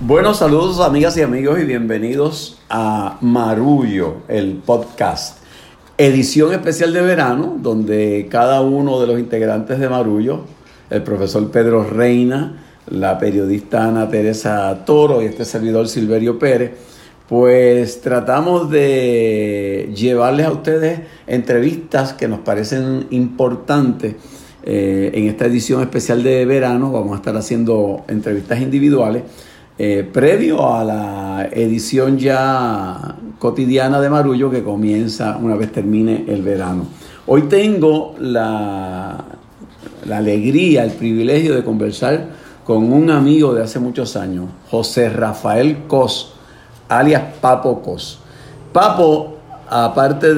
Bueno, saludos amigas y amigos y bienvenidos a Marullo, el podcast. Edición especial de verano, donde cada uno de los integrantes de Marullo, el profesor Pedro Reina, la periodista Ana Teresa Toro y este servidor Silverio Pérez, pues tratamos de llevarles a ustedes entrevistas que nos parecen importantes. En esta edición especial de verano vamos a estar haciendo entrevistas individuales previo a la edición ya cotidiana de Marullo que comienza una vez termine el verano. Hoy tengo la alegría, el privilegio de conversar con un amigo de hace muchos años, José Rafael Cos, alias Papo Cos. Papo, aparte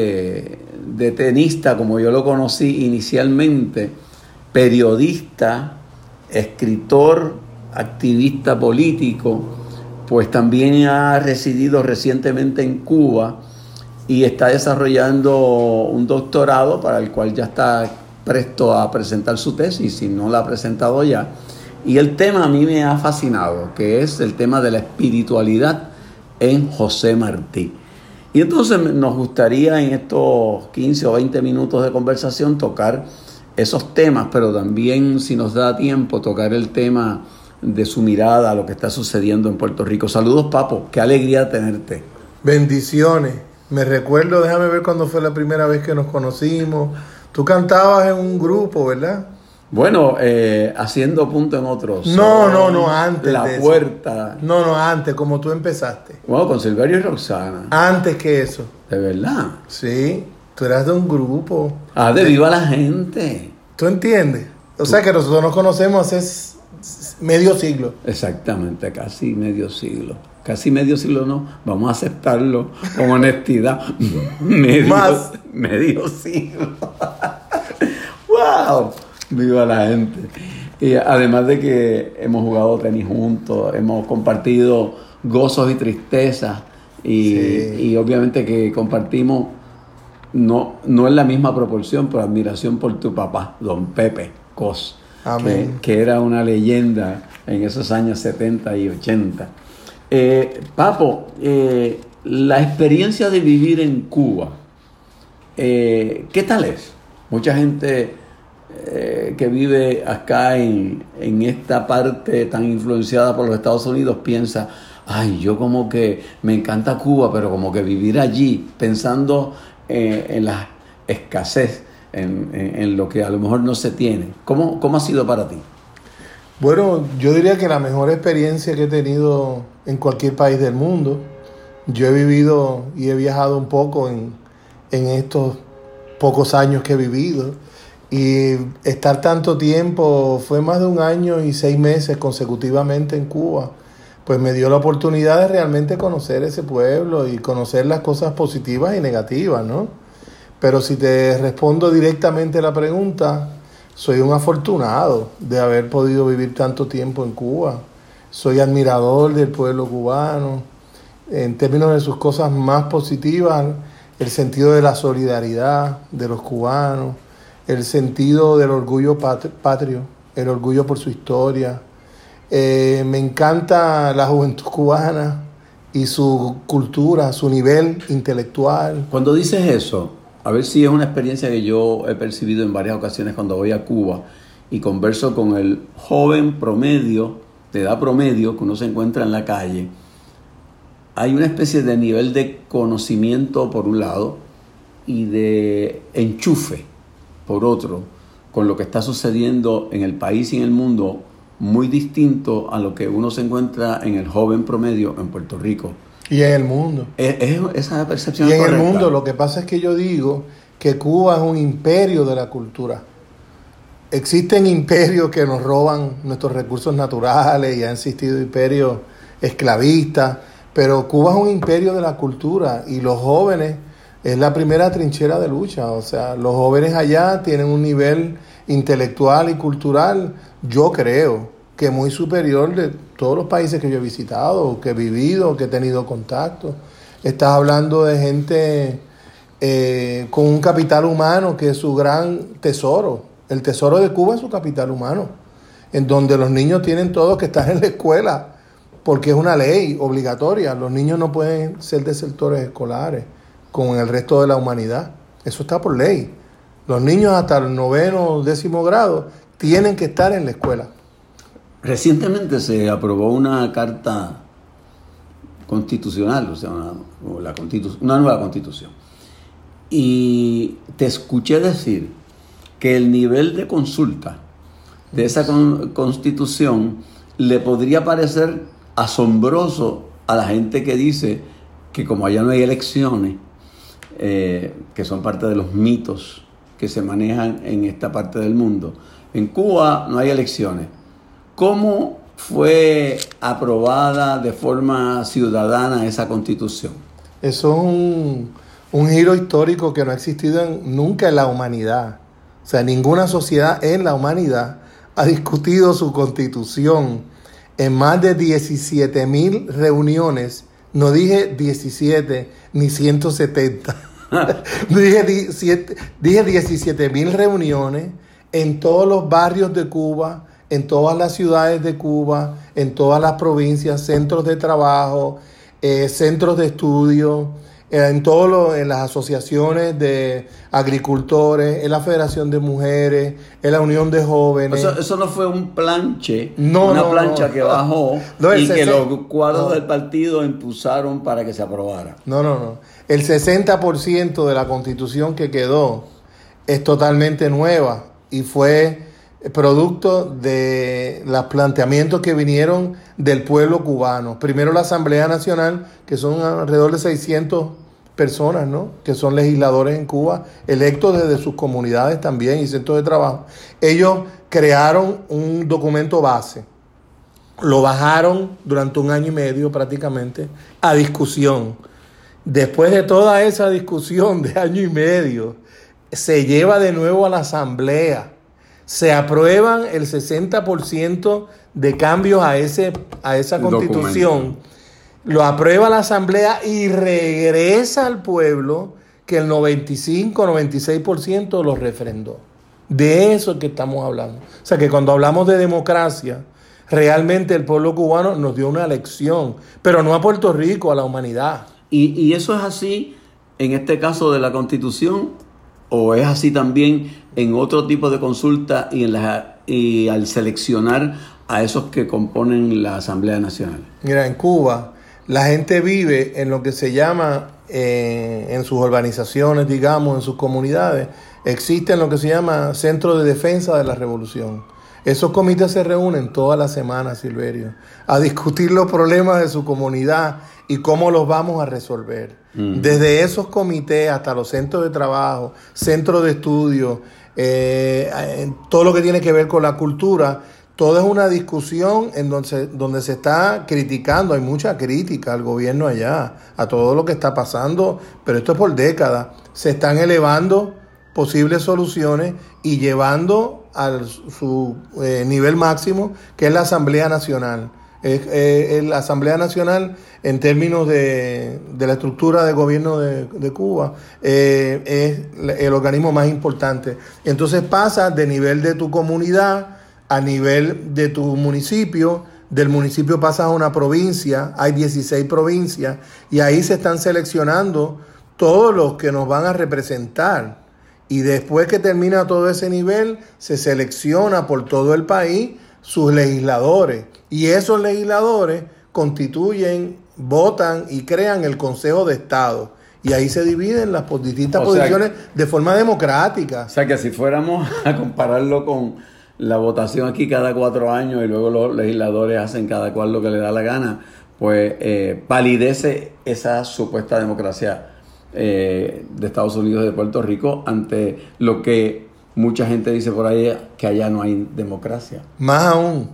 de tenista, como yo lo conocí inicialmente, periodista, escritor, activista político, pues también ha residido recientemente en Cuba y está desarrollando un doctorado para el cual ya está presto a presentar su tesis, si no la ha presentado ya. Y el tema a mí me ha fascinado, que es el tema de la espiritualidad en José Martí. Y entonces nos gustaría en estos 15 o 20 minutos de conversación tocar esos temas, pero también, si nos da tiempo, tocar el tema de su mirada a lo que está sucediendo en Puerto Rico. Saludos, Papo, qué alegría tenerte. Bendiciones. Me recuerdo, déjame ver cuándo fue la primera vez que nos conocimos. Tú cantabas en un grupo, ¿verdad? Bueno, haciendo punto en otros. No, antes La de Puerta. Eso. No, antes, como tú empezaste. Bueno, con Silverio y Roxana. Antes que eso. ¿De verdad? Sí, tú eras de un grupo. De Viva la Gente. ¿Tú entiendes? O sea que nosotros nos conocemos hace medio siglo. Exactamente, casi medio siglo. Casi medio siglo no, vamos a aceptarlo con honestidad. Medio siglo. ¡Wow! Viva la gente. Y además de que hemos jugado tenis juntos, hemos compartido gozos y tristezas y obviamente que compartimos, no en la misma proporción, pero admiración por tu papá, don Pepe Cos. Amén. Que era una leyenda en esos años 70 y 80. Papo, la experiencia de vivir en Cuba, ¿qué tal es? Mucha gente que vive acá en esta parte tan influenciada por los Estados Unidos piensa, yo como que me encanta Cuba, pero como que vivir allí pensando en la escasez, en lo que a lo mejor no se tiene. ¿Cómo ha sido para ti? Bueno, yo diría que la mejor experiencia que he tenido en cualquier país del mundo. Yo he vivido y he viajado un poco en estos pocos años que he vivido. Y estar tanto tiempo, fue más de 1 año y 6 meses consecutivamente en Cuba, pues me dio la oportunidad de realmente conocer ese pueblo y conocer las cosas positivas y negativas, ¿no? Pero si te respondo directamente la pregunta, soy un afortunado de haber podido vivir tanto tiempo en Cuba. Soy admirador del pueblo cubano, en términos de sus cosas más positivas, el sentido de la solidaridad de los cubanos, el sentido del orgullo patrio, el orgullo por su historia. Me encanta la juventud cubana y su cultura, su nivel intelectual. Cuando dices eso, a ver si es una experiencia que yo he percibido en varias ocasiones cuando voy a Cuba y converso con el joven promedio, de edad promedio, que uno se encuentra en la calle. Hay una especie de nivel de conocimiento por un lado y de enchufe por otro, con lo que está sucediendo en el país y en el mundo, muy distinto a lo que uno se encuentra en el joven promedio en Puerto Rico. Y en el mundo. Esa percepción y es correcta. En el mundo, lo que pasa es que yo digo que Cuba es un imperio de la cultura. Existen imperios que nos roban nuestros recursos naturales y han existido imperios esclavistas, pero Cuba es un imperio de la cultura y los jóvenes es la primera trinchera de lucha. O sea, los jóvenes allá tienen un nivel intelectual y cultural, yo creo, que muy superior de todos los países que yo he visitado, que he vivido, que he tenido contacto. Estás hablando de gente con un capital humano que es su gran tesoro. El tesoro de Cuba es su capital humano, en donde los niños tienen todos que estar en la escuela porque es una ley obligatoria. Los niños no pueden ser desertores escolares con el resto de la humanidad. Eso está por ley. Los niños hasta el 9º o 10º grado tienen que estar en la escuela. Recientemente se aprobó una carta constitucional, o sea, una nueva constitución. Y te escuché decir que el nivel de consulta de esa constitución le podría parecer asombroso a la gente que dice que como allá no hay elecciones, que son parte de los mitos que se manejan en esta parte del mundo. En Cuba no hay elecciones. ¿Cómo fue aprobada de forma ciudadana esa constitución? Eso es un giro histórico que no ha existido nunca en la humanidad. O sea, ninguna sociedad en la humanidad ha discutido su constitución en más de 17,000 reuniones. No dije 17 ni 170. Dije 17,000 reuniones en todos los barrios de Cuba, en todas las ciudades de Cuba, en todas las provincias, centros de trabajo, centros de estudio, en las asociaciones de agricultores, en la Federación de Mujeres, en la Unión de Jóvenes. Eso no fue un plancha que bajó y que los cuadros del partido impulsaron para que se aprobara. No. El 60% de la Constitución que quedó es totalmente nueva y fue producto de los planteamientos que vinieron del pueblo cubano. Primero la Asamblea Nacional, que son alrededor de 600 personas, ¿no?, que son legisladores en Cuba, electos desde sus comunidades también y centros de trabajo. Ellos crearon un documento base, lo bajaron durante 1 año y medio prácticamente a discusión. Después de toda esa discusión de 1 año y medio, se lleva de nuevo a la Asamblea. Se aprueban el 60% de cambios a esa constitución. Lo aprueba la Asamblea y regresa al pueblo, que el 95-96% lo refrendó. De eso es que estamos hablando. O sea que cuando hablamos de democracia, realmente el pueblo cubano nos dio una lección, pero no a Puerto Rico, a la humanidad. ¿Y eso es así en este caso de la Constitución o es así también en otro tipo de consulta y al seleccionar a esos que componen la Asamblea Nacional? Mira, en Cuba la gente vive en lo que se llama, en sus urbanizaciones, digamos, en sus comunidades, existen lo que se llama Centro de Defensa de la Revolución. Esos comités se reúnen todas las semanas, Silverio, a discutir los problemas de su comunidad y cómo los vamos a resolver. Desde esos comités hasta los centros de trabajo, centros de estudio, todo lo que tiene que ver con la cultura, todo es una discusión en donde se está criticando, hay mucha crítica al gobierno allá, a todo lo que está pasando, pero esto es por décadas. Se están elevando posibles soluciones y llevando a su nivel máximo, que es la Asamblea Nacional. La Asamblea Nacional, en términos de la estructura de gobierno de Cuba, es el organismo más importante. Entonces pasa de nivel de tu comunidad a nivel de tu municipio, del municipio pasas a una provincia, hay 16 provincias, y ahí se están seleccionando todos los que nos van a representar. Y después que termina todo ese nivel, se selecciona por todo el país sus legisladores. Y esos legisladores constituyen, votan y crean el Consejo de Estado. Y ahí se dividen las distintas posiciones de forma democrática. O sea que si fuéramos a compararlo con la votación aquí cada 4 años y luego los legisladores hacen cada cual lo que le da la gana, pues palidece esa supuesta democracia de Estados Unidos y de Puerto Rico ante lo que mucha gente dice por ahí, que allá no hay democracia. Más aún,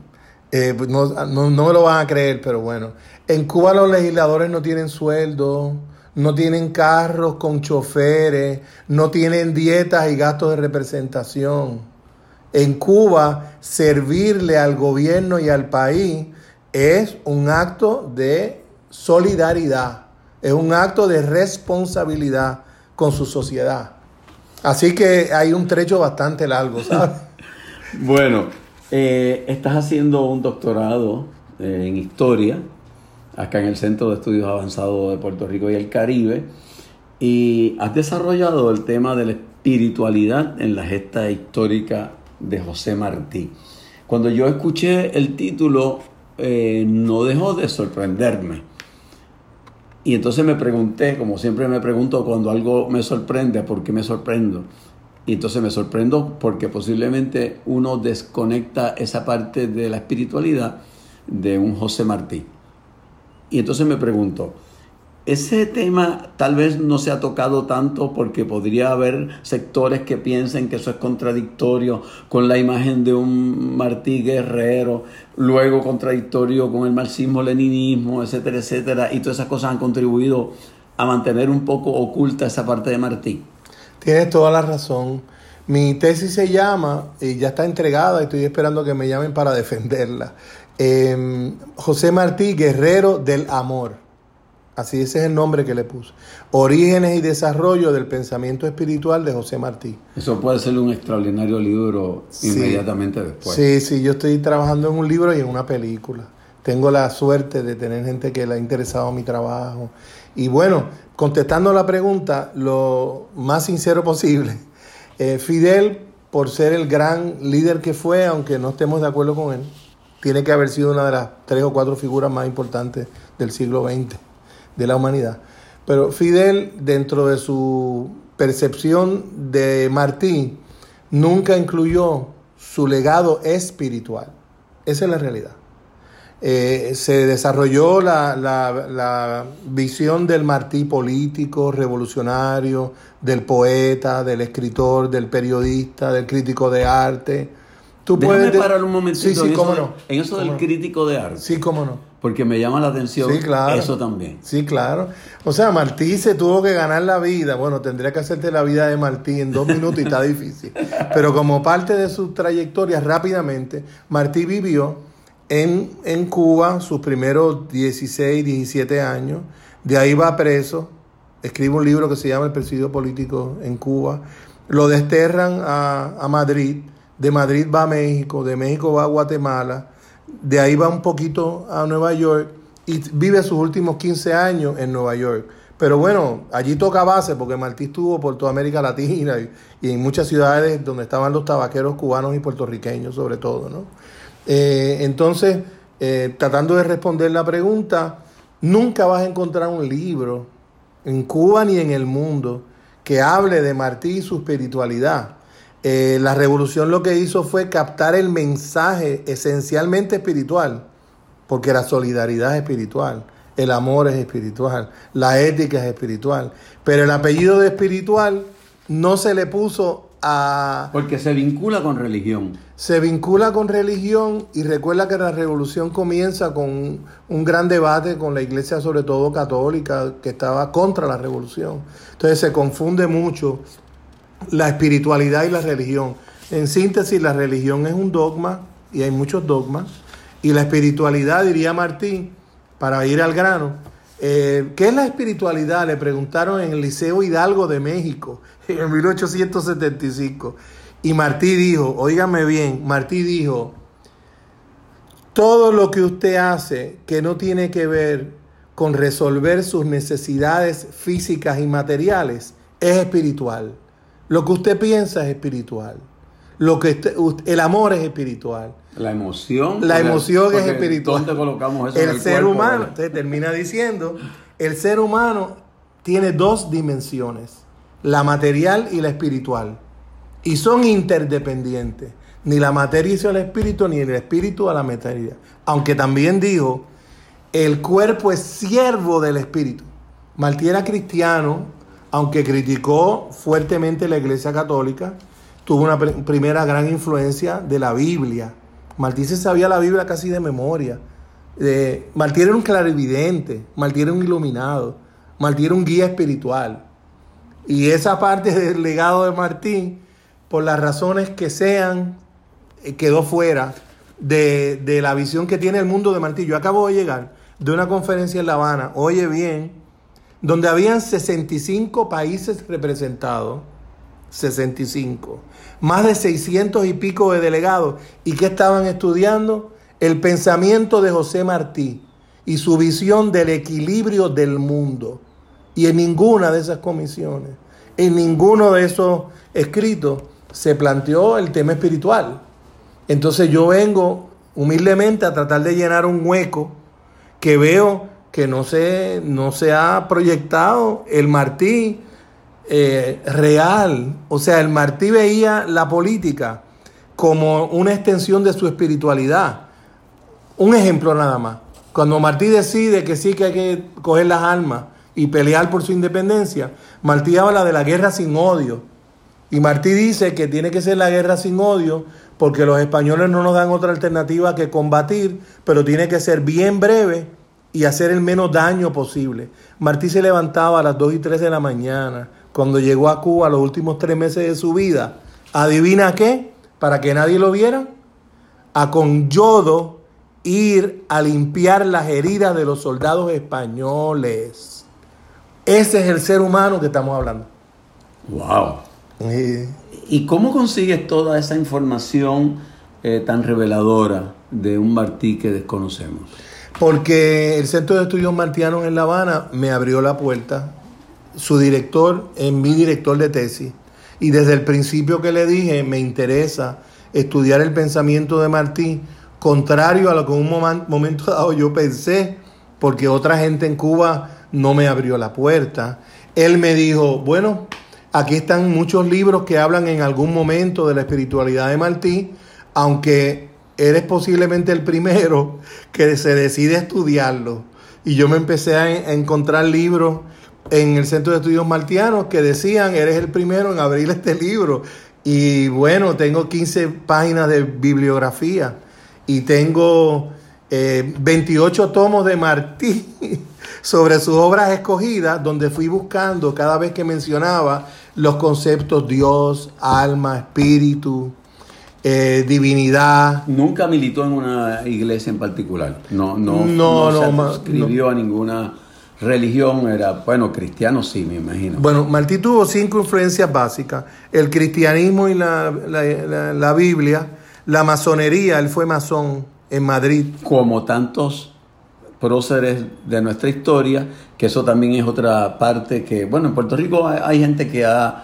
no me lo van a creer, pero bueno, en Cuba los legisladores no tienen sueldo, no tienen carros con choferes, no tienen dietas y gastos de representación. En Cuba, servirle al gobierno y al país es un acto de solidaridad, es un acto de responsabilidad con su sociedad. Así que hay un trecho bastante largo, ¿sabes? Bueno, estás haciendo un doctorado en historia acá en el Centro de Estudios Avanzados de Puerto Rico y el Caribe, y has desarrollado el tema de la espiritualidad en la gesta histórica de José Martí. Cuando yo escuché el título, no dejó de sorprenderme. Y entonces me pregunté, como siempre me pregunto cuando algo me sorprende, ¿por qué me sorprendo? Y entonces me sorprendo porque posiblemente uno desconecta esa parte de la espiritualidad de un José Martí. Y entonces me pregunto, ese tema tal vez no se ha tocado tanto porque podría haber sectores que piensen que eso es contradictorio con la imagen de un Martí guerrero, luego contradictorio con el marxismo-leninismo, etcétera, etcétera, y todas esas cosas han contribuido a mantener un poco oculta esa parte de Martí. Tienes toda la razón. Mi tesis se llama, y ya está entregada, estoy esperando que me llamen para defenderla, José Martí, guerrero del amor. Así ese es el nombre que le puse. Orígenes y desarrollo del pensamiento espiritual de José Martí. Eso puede ser un extraordinario libro inmediatamente después. Sí, yo estoy trabajando en un libro y en una película. Tengo la suerte de tener gente que le ha interesado mi trabajo. Y bueno, contestando la pregunta, lo más sincero posible, Fidel, por ser el gran líder que fue, aunque no estemos de acuerdo con él, tiene que haber sido una de las 3 o 4 figuras más importantes del siglo XX. De la humanidad. Pero Fidel, dentro de su percepción de Martí, nunca incluyó su legado espiritual. Esa es la realidad. Se desarrolló la visión del Martí político, revolucionario, del poeta, del escritor, del periodista, del crítico de arte. Déjame parar un momentito en eso del crítico de arte. Sí, cómo no. Porque me llama la atención eso también. Sí, claro. O sea, Martí se tuvo que ganar la vida. Bueno, tendría que hacerte la vida de Martí en 2 minutos y está difícil. Pero como parte de su trayectoria, rápidamente, Martí vivió en Cuba sus primeros 16, 17 años. De ahí va preso. Escribe un libro que se llama El Presidio Político en Cuba. Lo desterran a Madrid. De Madrid va a México. De México va a Guatemala. De ahí va un poquito a Nueva York y vive sus últimos 15 años en Nueva York. Pero bueno, allí toca base porque Martí estuvo por toda América Latina y en muchas ciudades donde estaban los tabaqueros cubanos y puertorriqueños sobre todo, ¿no? Entonces, tratando de responder la pregunta, nunca vas a encontrar un libro en Cuba ni en el mundo que hable de Martí y su espiritualidad. La revolución lo que hizo fue captar el mensaje esencialmente espiritual, porque la solidaridad es espiritual, el amor es espiritual, la ética es espiritual, pero el apellido de espiritual no se le puso a... Porque se vincula con religión. Se vincula con religión y recuerda que la revolución comienza con un gran debate con la iglesia, sobre todo católica, que estaba contra la revolución. Entonces se confunde mucho la espiritualidad y la religión. En síntesis, la religión es un dogma, y hay muchos dogmas, y la espiritualidad, diría Martí, para ir al grano, ¿qué es la espiritualidad? Le preguntaron en el Liceo Hidalgo de México, en 1875, y Martí dijo, óigame bien, Martí dijo, todo lo que usted hace que no tiene que ver con resolver sus necesidades físicas y materiales, es espiritual. Lo que usted piensa es espiritual. El amor es espiritual. La emoción. La emoción es espiritual. ¿Dónde colocamos eso? El ser humano, usted termina diciendo, el ser humano tiene 2 dimensiones, la material y la espiritual. Y son interdependientes. Ni la materia hizo el espíritu, ni el espíritu a la materia. Aunque también dijo, el cuerpo es siervo del espíritu. Martí era cristiano, aunque criticó fuertemente la Iglesia Católica, tuvo una primera gran influencia de la Biblia. Martí se sabía la Biblia casi de memoria. Martí era un clarividente, Martí era un iluminado, Martí era un guía espiritual. Y esa parte del legado de Martí, por las razones que sean, quedó fuera de la visión que tiene el mundo de Martí. Yo acabo de llegar de una conferencia en La Habana, oye bien, donde habían 65 países representados, 65, más de 600 y pico de delegados, y que estaban estudiando el pensamiento de José Martí. y su visión del equilibrio del mundo. Y en ninguna de esas comisiones, en ninguno de esos escritos, se planteó el tema espiritual. Entonces yo vengo humildemente a tratar de llenar un hueco que veo que no se ha proyectado el Martí real. O sea, el Martí veía la política como una extensión de su espiritualidad. Un ejemplo nada más. Cuando Martí decide que sí que hay que coger las armas y pelear por su independencia, Martí habla de la guerra sin odio. Y Martí dice que tiene que ser la guerra sin odio porque los españoles no nos dan otra alternativa que combatir, pero tiene que ser bien breve y hacer el menos daño posible. Martí se levantaba a las 2 y 3 de la mañana cuando llegó a Cuba los últimos 3 meses de su vida. ¿Adivina qué? Para que nadie lo viera, a con yodo ir a limpiar las heridas de los soldados españoles. Ese es el ser humano que estamos hablando. ¡Wow! ¿Y cómo consigues toda esa información tan reveladora de un Martí que desconocemos? Porque el Centro de Estudios Martianos en La Habana me abrió la puerta. Su director es mi director de tesis. Y desde el principio que le dije, me interesa estudiar el pensamiento de Martí, contrario a lo que en un momento dado yo pensé, porque otra gente en Cuba no me abrió la puerta. Él me dijo, bueno, aquí están muchos libros que hablan en algún momento de la espiritualidad de Martí, aunque eres posiblemente el primero que se decide estudiarlo. Y yo me empecé a encontrar libros en el Centro de Estudios Martianos que decían, eres el primero en abrir este libro. Y bueno, tengo 15 páginas de bibliografía y tengo 28 tomos de Martí sobre sus obras escogidas, donde fui buscando cada vez que mencionaba los conceptos Dios, alma, espíritu, divinidad. Nunca militó en una iglesia en particular. No se adscribió a ninguna religión. Era, bueno, cristiano sí, me imagino. Bueno, Martí tuvo 5 influencias básicas: el cristianismo y la Biblia, la masonería. Él fue masón en Madrid. Como tantos próceres de nuestra historia, que eso también es otra parte que, bueno, en Puerto Rico hay gente que ha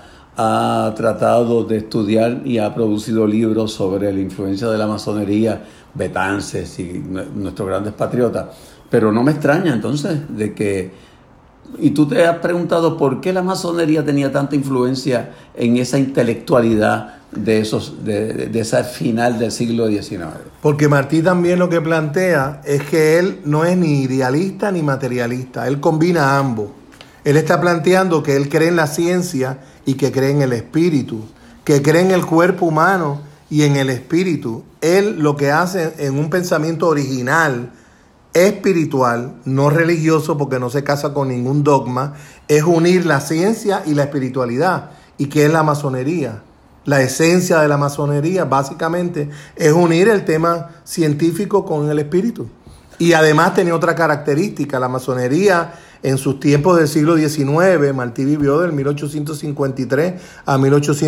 tratado de estudiar y ha producido libros sobre la influencia de la masonería, Betances y nuestros grandes patriotas, pero no me extraña entonces de que... Y tú te has preguntado por qué la masonería tenía tanta influencia en esa intelectualidad de esa final del siglo XIX. Porque Martí también lo que plantea es que él no es ni idealista ni materialista, él combina ambos. Él está planteando que él cree en la ciencia y que cree en el espíritu, que cree en el cuerpo humano y en el espíritu. Él lo que hace en un pensamiento original, espiritual, no religioso, porque no se casa con ningún dogma, es unir la ciencia y la espiritualidad. ¿Y qué es la masonería? La esencia de la masonería básicamente es unir el tema científico con el espíritu. Y además tenía otra característica. La masonería en sus tiempos del siglo XIX, Martí vivió del 1853 a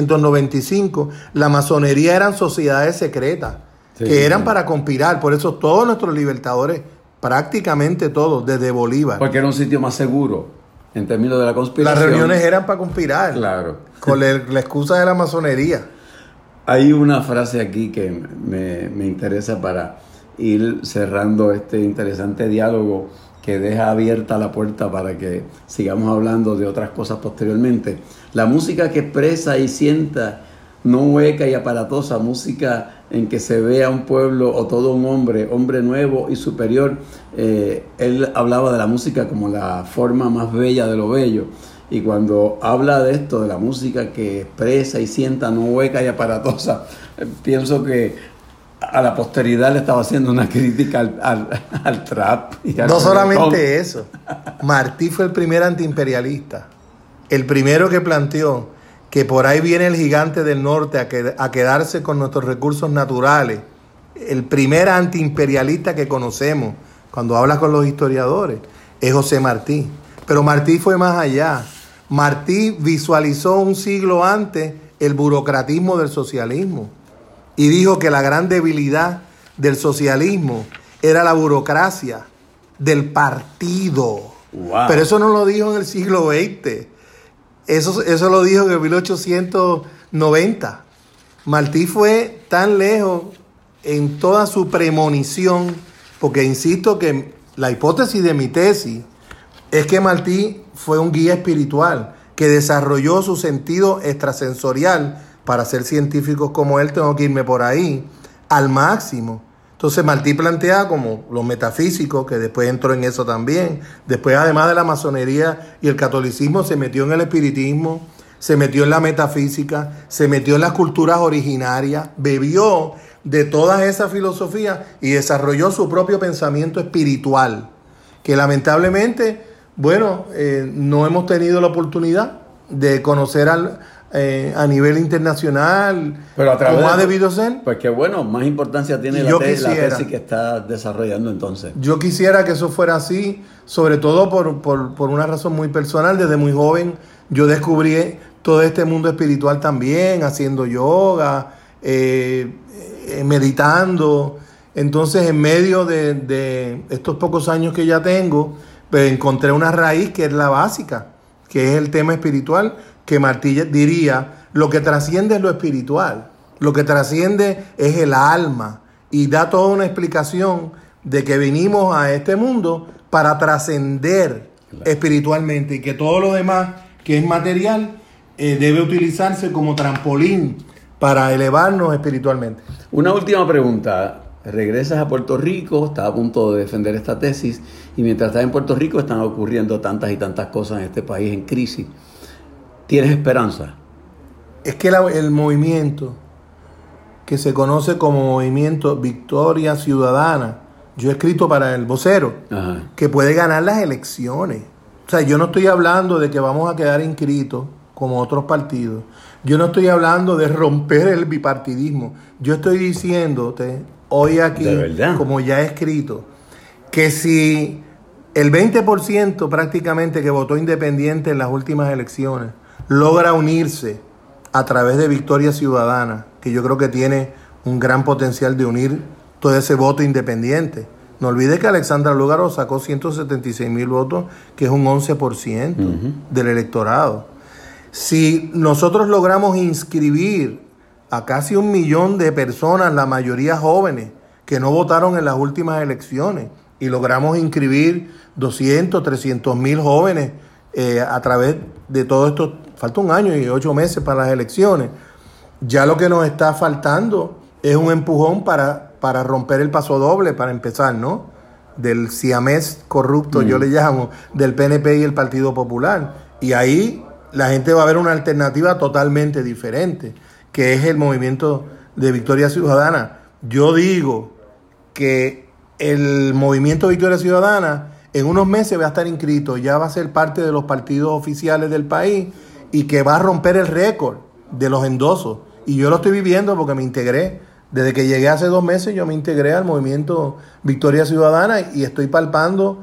1895, la masonería eran sociedades secretas, que eran para conspirar. Por eso todos nuestros libertadores, prácticamente todos, desde Bolívar. Porque era un sitio más seguro en términos de la conspiración. Las reuniones eran para conspirar. Claro. Con la excusa de la masonería. Hay una frase aquí que me interesa para ir cerrando este interesante diálogo que deja abierta la puerta para que sigamos hablando de otras cosas posteriormente. La música que expresa y sienta, no hueca y aparatosa, música en que se vea un pueblo o todo un hombre nuevo y superior. Él hablaba de la música como la forma más bella de lo bello. Y cuando habla de esto, de la música que expresa y sienta, no hueca y aparatosa, pienso que a la posteridad le estaba haciendo una crítica al trap. No solamente eso, Martí fue el primer antiimperialista, el primero que planteó que por ahí viene el gigante del norte a quedarse con nuestros recursos naturales. El primer antiimperialista que conocemos, cuando hablas con los historiadores, es José Martí. Pero Martí fue más allá. Martí visualizó un siglo antes el burocratismo del socialismo y dijo que la gran debilidad del socialismo era la burocracia del partido. Wow. Pero eso no lo dijo en el siglo XX. Eso lo dijo en 1890. Martí fue tan lejos en toda su premonición, porque insisto que la hipótesis de mi tesis es que Martí fue un guía espiritual que desarrolló su sentido extrasensorial. Para ser científicos como él tengo que irme por ahí al máximo. Entonces Martí plantea como los metafísicos, que después entró en eso también. Después, además de la masonería y el catolicismo, se metió en el espiritismo, se metió en la metafísica, se metió en las culturas originarias, bebió de todas esas filosofías y desarrolló su propio pensamiento espiritual, que lamentablemente, no hemos tenido la oportunidad de conocer a nivel internacional, pero a través como ha debido ser. Pues que bueno, más importancia tiene la tesis que está desarrollando entonces. Yo quisiera que eso fuera así, sobre todo por una razón muy personal. Desde muy joven yo descubrí todo este mundo espiritual también, haciendo yoga, meditando. Entonces, en medio de estos pocos años que ya tengo, pues encontré una raíz que es la básica, que es el tema espiritual, que Martí diría, lo que trasciende es lo espiritual, lo que trasciende es el alma, y da toda una explicación de que venimos a este mundo para trascender espiritualmente, y que todo lo demás que es material debe utilizarse como trampolín para elevarnos espiritualmente. Una última pregunta. Regresas a Puerto Rico, estás a punto de defender esta tesis, y mientras estás en Puerto Rico están ocurriendo tantas y tantas cosas en este país en crisis. ¿Tienes esperanza? Es que el movimiento que se conoce como Movimiento Victoria Ciudadana, yo he escrito para El Vocero, que puede ganar las elecciones. O sea, yo no estoy hablando de que vamos a quedar inscritos como otros partidos. Yo no estoy hablando de romper el bipartidismo. Yo estoy diciéndote hoy aquí, como ya he escrito, que si el 20% prácticamente que votó independiente en las últimas elecciones logra unirse a través de Victoria Ciudadana, que yo creo que tiene un gran potencial de unir todo ese voto independiente. No olvide que Alexandra Lúgaro sacó 176,000 votos, que es un 11% del electorado. Si nosotros logramos inscribir a casi 1 millón de personas, la mayoría jóvenes, que no votaron en las últimas elecciones, y logramos inscribir 200, 300,000 jóvenes a través de todo esto, falta 1 año y 8 meses para las elecciones, ya lo que nos está faltando es un empujón para romper el paso doble, para empezar, ¿no? Del siamés corrupto, yo le llamo, del PNP y el Partido Popular. Y ahí la gente va a ver una alternativa totalmente diferente, que es el movimiento de Victoria Ciudadana. Yo digo que el movimiento Victoria Ciudadana en unos meses va a estar inscrito, ya va a ser parte de los partidos oficiales del país, y que va a romper el récord de los endosos. Y yo lo estoy viviendo porque me integré. Desde que llegué hace 2 meses yo me integré al movimiento Victoria Ciudadana y estoy palpando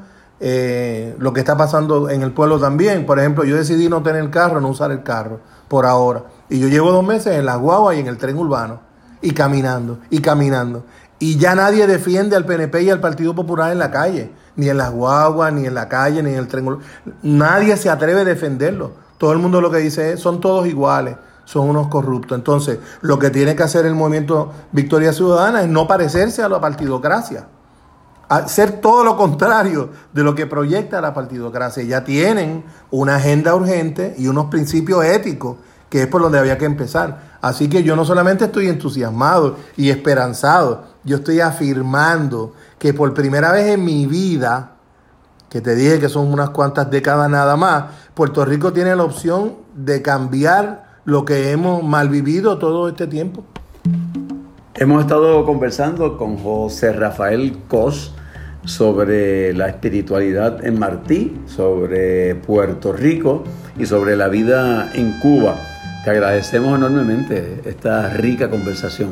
lo que está pasando en el pueblo también. Por ejemplo, yo decidí no tener carro, no usar el carro por ahora. Y yo llevo 2 meses en las guaguas y en el tren urbano, y caminando, y caminando. Y ya nadie defiende al PNP y al Partido Popular en la calle, ni en las guaguas, ni en la calle, ni en el tren urbano. Nadie se atreve a defenderlo. Todo el mundo lo que dice es, son todos iguales, son unos corruptos. Entonces, lo que tiene que hacer el movimiento Victoria Ciudadana es no parecerse a la partidocracia, hacer todo lo contrario de lo que proyecta la partidocracia. Ya tienen una agenda urgente y unos principios éticos, que es por donde había que empezar. Así que yo no solamente estoy entusiasmado y esperanzado, yo estoy afirmando que por primera vez en mi vida, que te dije que son unas cuantas décadas nada más, Puerto Rico tiene la opción de cambiar lo que hemos malvivido todo este tiempo. Hemos estado conversando con José Rafael Cos sobre la espiritualidad en Martí, sobre Puerto Rico y sobre la vida en Cuba. Te agradecemos enormemente esta rica conversación.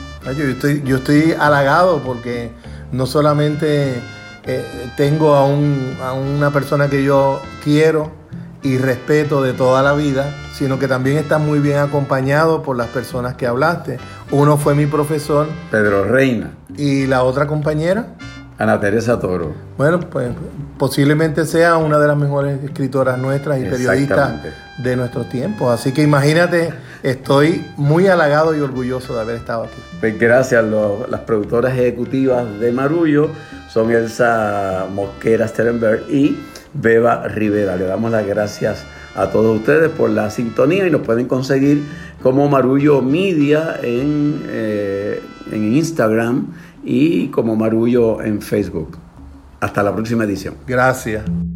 Yo estoy halagado porque no solamente tengo a una persona que yo quiero y respeto de toda la vida, sino que también está muy bien acompañado por las personas que hablaste. Uno fue mi profesor, Pedro Reina. Y la otra compañera, Ana Teresa Toro. Bueno, pues posiblemente sea una de las mejores escritoras nuestras y periodistas de nuestros tiempos. Así que imagínate, estoy muy halagado y orgulloso de haber estado aquí. Pues gracias. Las productoras ejecutivas de Marullo son Elsa Mosquera Sterenberg y Beba Rivera. Le damos las gracias a todos ustedes por la sintonía y nos pueden conseguir como Marullo Media en Instagram y como Marullo en Facebook. Hasta la próxima edición. Gracias.